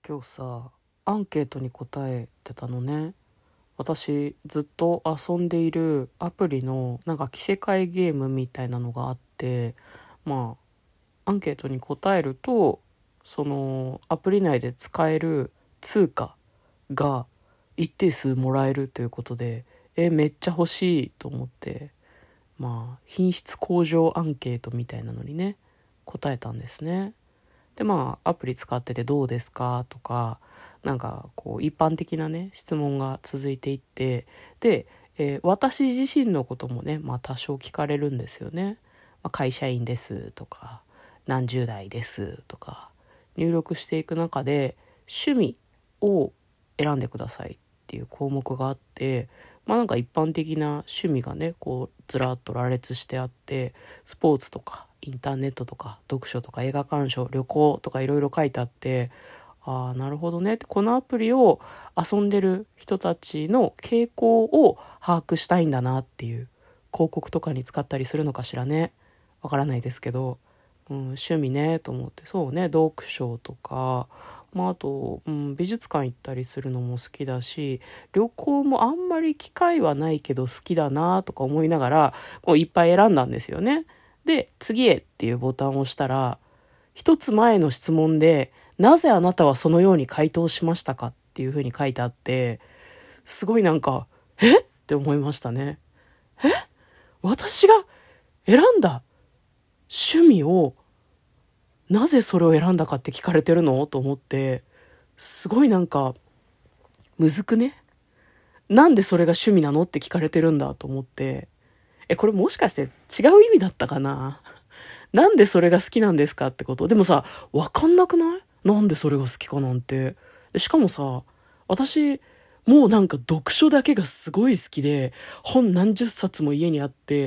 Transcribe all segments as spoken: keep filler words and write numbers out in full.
今日さ、アンケートに答えてたのね。私ずっと遊んでいるアプリのなんか着せ替えゲームみたいなのがあって、まあアンケートに答えると、そのアプリ内で使える通貨が一定数もらえるということで、えめっちゃ欲しいと思って、まあ品質向上アンケートみたいなのにね、答えたんですね。でまあアプリ使っててどうですかとか、なんかこう一般的なね質問が続いていって、で、えー私自身のこともね、まあ多少聞かれるんですよね。まあ、会社員ですとか、何十代ですとか入力していく中で、趣味を選んでくださいっていう項目があって、まあなんか一般的な趣味がねこうずらっと羅列してあって、スポーツとかインターネットとか読書とか映画鑑賞、旅行とかいろいろ書いてあって、ああなるほどねって、このアプリを遊んでる人たちの傾向を把握したいんだなっていう、広告とかに使ったりするのかしらね、わからないですけど、うん、趣味ねと思って、そうね、読書とか、まあ、あと、うん、美術館行ったりするのも好きだし、旅行もあんまり機会はないけど好きだなとか思いながらこういっぱい選んだんですよね。で次へっていうボタンを押したら、一つ前の質問でなぜあなたはそのように回答しましたかっていうふうに書いてあって、すごいなんかえって思いましたね。私が選んだ趣味を、なぜそれを選んだかって聞かれてるのと思って、すごいなんかむずくね、なんでそれが趣味なのって聞かれてるんだと思って、えこれもしかして違う意味だったかな。なんでそれが好きなんですかってこと。でもさ、わかんなくない？なんでそれが好きかなんて。でしかもさ、私、もうなんか読書だけがすごい好きで、本何十冊も家にあって、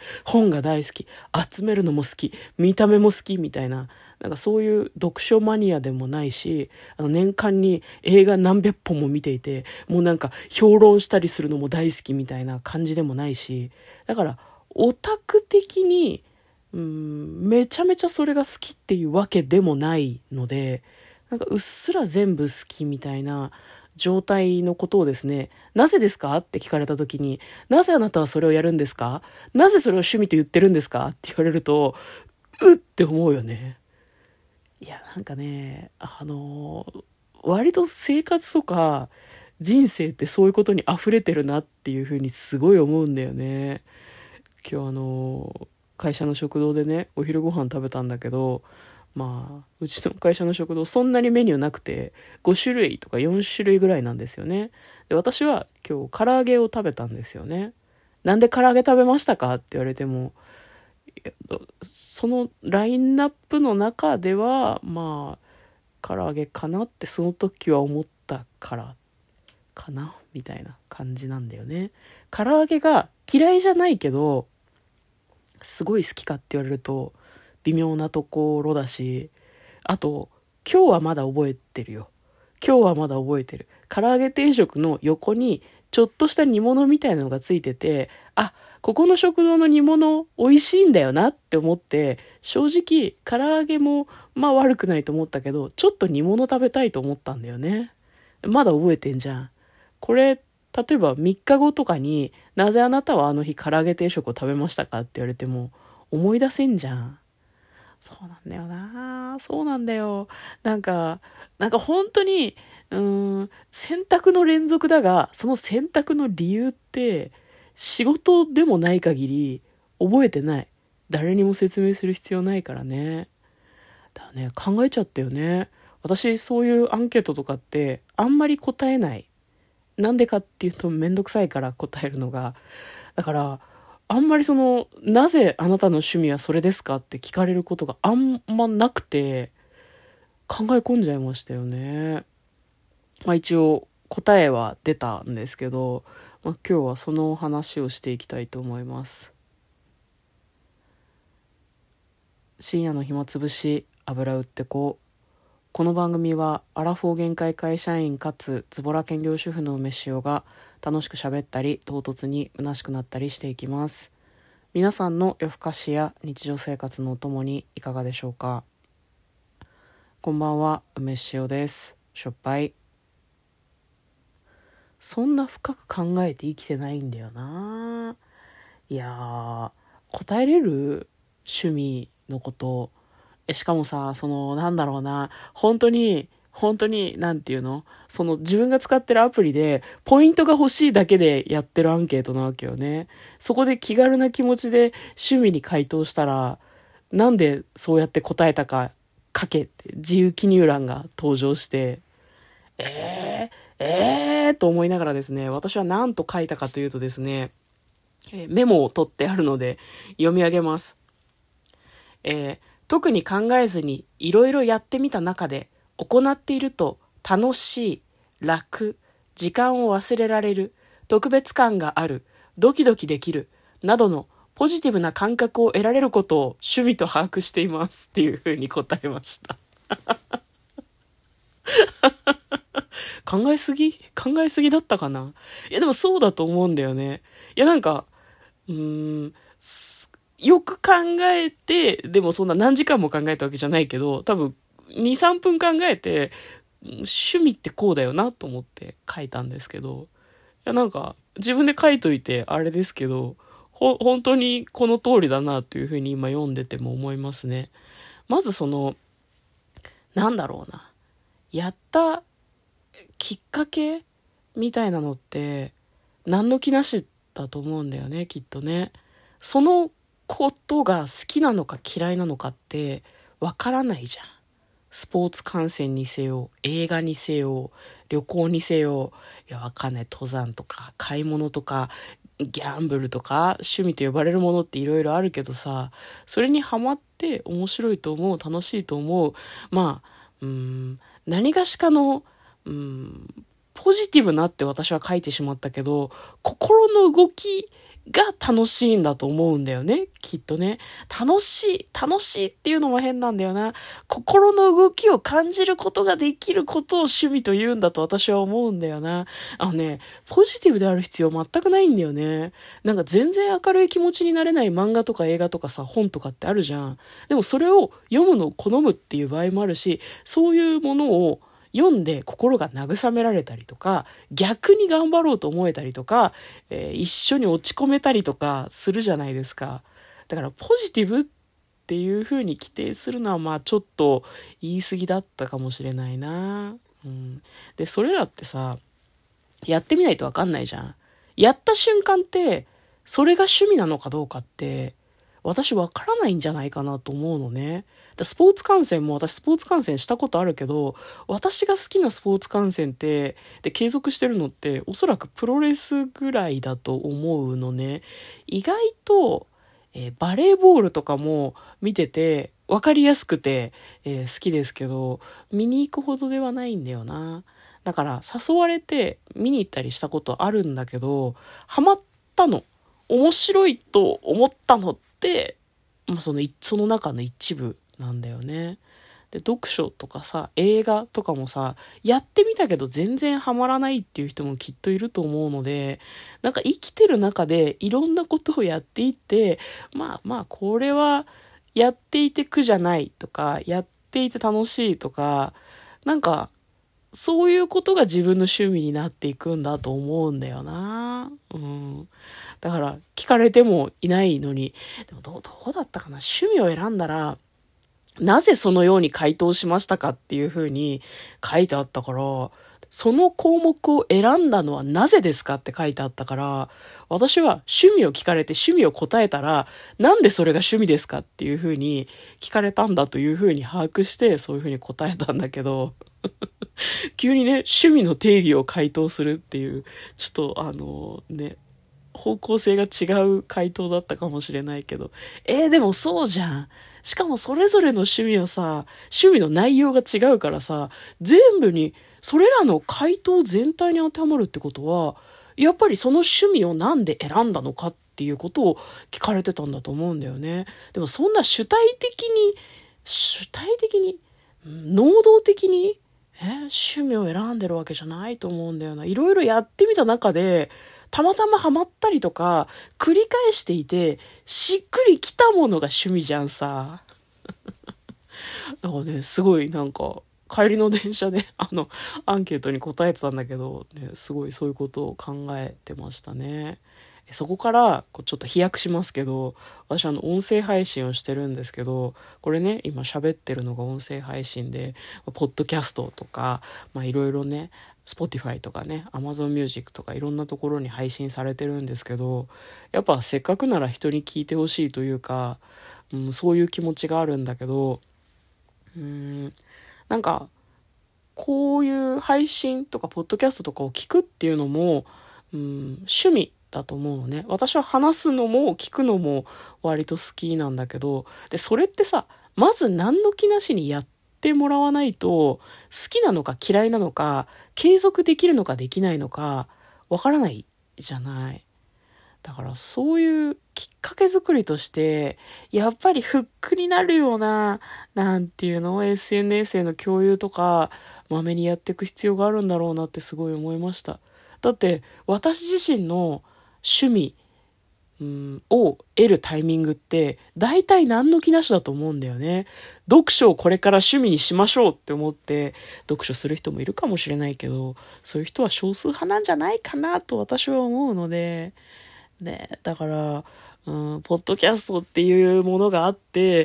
本が大好き、集めるのも好き、見た目も好きみたいな、なんかそういう読書マニアでもないし、あの年間に映画何百本も見ていて、もうなんか評論したりするのも大好きみたいな感じでもないし、だからオタク的に、うーん、めちゃめちゃそれが好きっていうわけでもないので、なんかうっすら全部好きみたいな状態のことをですね、なぜですかって聞かれた時に、なぜあなたはそれをやるんですか、なぜそれを趣味と言ってるんですかって言われると、うって思うよね。いや、なんかね、あの割と生活とか人生ってそういうことに溢れてるなっていうふうにすごい思うんだよね。今日あの会社の食堂でねお昼ご飯食べたんだけど、まあうちの会社の食堂そんなにメニューなくてご種類とかよん種類ぐらいなんですよね。で私は今日唐揚げを食べたんですよね。なんで唐揚げ食べましたかって言われても、そのラインナップの中ではまあ唐揚げかなってその時は思ったからかなみたいな感じなんだよね。唐揚げが嫌いじゃないけどすごい好きかって言われると微妙なところだし、あと今日はまだ覚えてるよ。今日はまだ覚えてる。唐揚げ定食の横にちょっとした煮物みたいなのがついてて、あ、ここの食堂の煮物美味しいんだよなって思って、正直唐揚げもまあ悪くないと思ったけど、ちょっと煮物食べたいと思ったんだよね。まだ覚えてんじゃん。これ例えばみっかごとかに、なぜあなたはあの日唐揚げ定食を食べましたかって言われても思い出せんじゃん。そうなんだよな。そうなんだよ。なんか、なんか本当に、うーん、選択の連続だが、その選択の理由って、仕事でもない限り、覚えてない。誰にも説明する必要ないからね。だからね、考えちゃったよね。私、そういうアンケートとかって、あんまり答えない。なんでかっていうと、めんどくさいから答えるのが。だから、あんまりその、なぜあなたの趣味はそれですかって聞かれることがあんまなくて、考え込んじゃいましたよね。まあ一応答えは出たんですけど、まあ、今日はその話をしていきたいと思います。深夜の暇つぶし、油売ってこう。この番組はアラフォー限界会社員かつズボラ兼業主婦の梅塩が楽しく喋ったり唐突に虚しくなったりしていきます。皆さんの夜更かしや日常生活のお供にいかがでしょうか。こんばんは、梅塩です。 しょっぱい。そんな深く考えて生きてないんだよな。いやー、答えれる趣味のこと。え、しかもさ、その、なんだろうな、本当に、本当に、なんていうのその自分が使ってるアプリで、ポイントが欲しいだけでやってるアンケートなわけよね。そこで気軽な気持ちで趣味に回答したら、なんでそうやって答えたか書けって自由記入欄が登場して、えー、えーと思いながらですね、私は何と書いたかというとですね、えーメモを取ってあるので読み上げます。えー特に考えずにいろいろやってみた中で行っていると楽しい、楽、時間を忘れられる、特別感がある、ドキドキできる、などのポジティブな感覚を得られることを趣味と把握していますっていうふうに答えました。考えすぎ考えすぎだったかな。いやでもそうだと思うんだよね。いやなんか、うーん、よく考えて、でもそんな何時間も考えたわけじゃないけど、多分に、さんぷん考えて、趣味ってこうだよなと思って書いたんですけど、いやなんか自分で書いといてあれですけど、ほ、本当にこの通りだなというふうに今読んでても思いますね。まずその、なんだろうな。やったきっかけみたいなのって何の気なしだと思うんだよね、きっとね。そのことが好きなのか嫌いなのかってわからないじゃん。スポーツ観戦にせよ、映画にせよ、旅行にせよ、いやわかんない、登山とか買い物とかギャンブルとか趣味と呼ばれるものっていろいろあるけどさ、それにハマって面白いと思う、楽しいと思う、まあうーん何がしかのうーんポジティブなって私は書いてしまったけど、心の動きが楽しいんだと思うんだよね、きっとね。楽しい、楽しいっていうのも変なんだよな。心の動きを感じることができることを趣味と言うんだと私は思うんだよな。あのね、ポジティブである必要全くないんだよね。なんか全然明るい気持ちになれない漫画とか映画とかさ、本とかってあるじゃん。でもそれを読むのを好むっていう場合もあるし、そういうものを読んで心が慰められたりとか、逆に頑張ろうと思えたりとか、えー一緒に落ち込めたりとかするじゃないですか。だからポジティブっていう風に規定するのはまあちょっと言い過ぎだったかもしれないな。うん、で、それらってさ、やってみないとわかんないじゃん。やった瞬間って、それが趣味なのかどうかって、私わからないんじゃないかなと思うのね。だスポーツ観戦も私スポーツ観戦したことあるけど、私が好きなスポーツ観戦って、で、継続してるのって、おそらくプロレスぐらいだと思うのね。意外と、えーバレーボールとかも見てて、わかりやすくて、えー好きですけど、見に行くほどではないんだよな。だから誘われて見に行ったりしたことあるんだけど、ハマったの。面白いと思ったのって、まあ、その、その中の一部なんだよね。で、読書とかさ、映画とかもさ、やってみたけど全然ハマらないっていう人もきっといると思うので、なんか生きてる中でいろんなことをやっていって、まあまあこれはやっていて苦じゃないとか、やっていて楽しいとか、なんかそういうことが自分の趣味になっていくんだと思うんだよな。うん。だから聞かれてもいないのに、でもどう、どうだったかな、趣味を選んだら、なぜそのように回答しましたかっていうふうに書いてあったから、その項目を選んだのはなぜですかって書いてあったから、私は趣味を聞かれて趣味を答えたら、なんでそれが趣味ですかっていうふうに聞かれたんだというふうに把握して、そういうふうに答えたんだけど、急にね、趣味の定義を回答するっていう、ちょっとあのね、方向性が違う回答だったかもしれないけど。えー、でもそうじゃん。しかもそれぞれの趣味はさ、趣味の内容が違うからさ、全部に、それらの回答全体に当てはまるってことは、やっぱりその趣味をなんで選んだのかっていうことを聞かれてたんだと思うんだよね。でもそんな主体的に、主体的に、うん能動的に、え趣味を選んでるわけじゃないと思うんだよな。いろいろやってみた中で、たまたまハマったりとか、繰り返していて、しっくりきたものが趣味じゃんさ。だからね、すごいなんか、 帰りの電車であのアンケートに答えてたんだけど、ね、すごいそういうことを考えてましたね。そこからこうちょっと飛躍しますけど、私あの音声配信をしてるんですけど、これね今喋ってるのが音声配信で、ポッドキャストとかまあいろいろね、Spotify とかね Amazon Music とかいろんなところに配信されてるんですけど、やっぱせっかくなら人に聞いてほしいというか、うん、そういう気持ちがあるんだけど、うーんなんかこういう配信とかポッドキャストとかを聞くっていうのも、うん、趣味だと思うのね。私は話すのも聞くのも割と好きなんだけど、でそれってさ、まず何の気なしにやってもらわないと、好きなのか嫌いなのか継続できるのかできないのかわからないじゃない。だからそういうきっかけ作りとして、やっぱりフックになるような、なんていうの、エスエヌエス への共有とか、まめにやっていく必要があるんだろうなってすごい思いました。だって、私自身の趣味、うん、を得るタイミングって、大体何の気なしだと思うんだよね。読書をこれから趣味にしましょうって思って、読書する人もいるかもしれないけど、そういう人は少数派なんじゃないかなと私は思うので、ね、だから、うん、ポッドキャストっていうものがあって、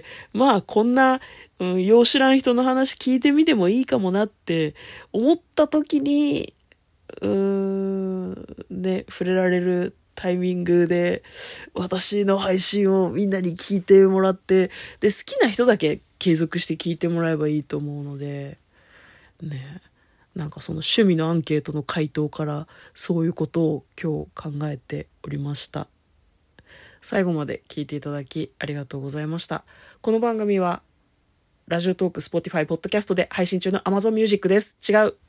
まあこんな、うん、よう知らん人の話聞いてみてもいいかもなって思った時に、うーん、ね、触れられるタイミングで私の配信をみんなに聞いてもらって、で、好きな人だけ継続して聞いてもらえばいいと思うので、ね、なんかその趣味のアンケートの回答からそういうことを今日考えておりました。最後まで聞いていただきありがとうございました。この番組はラジオトーク、Spotify、ポッドキャストで配信中の Amazon Music です。違う。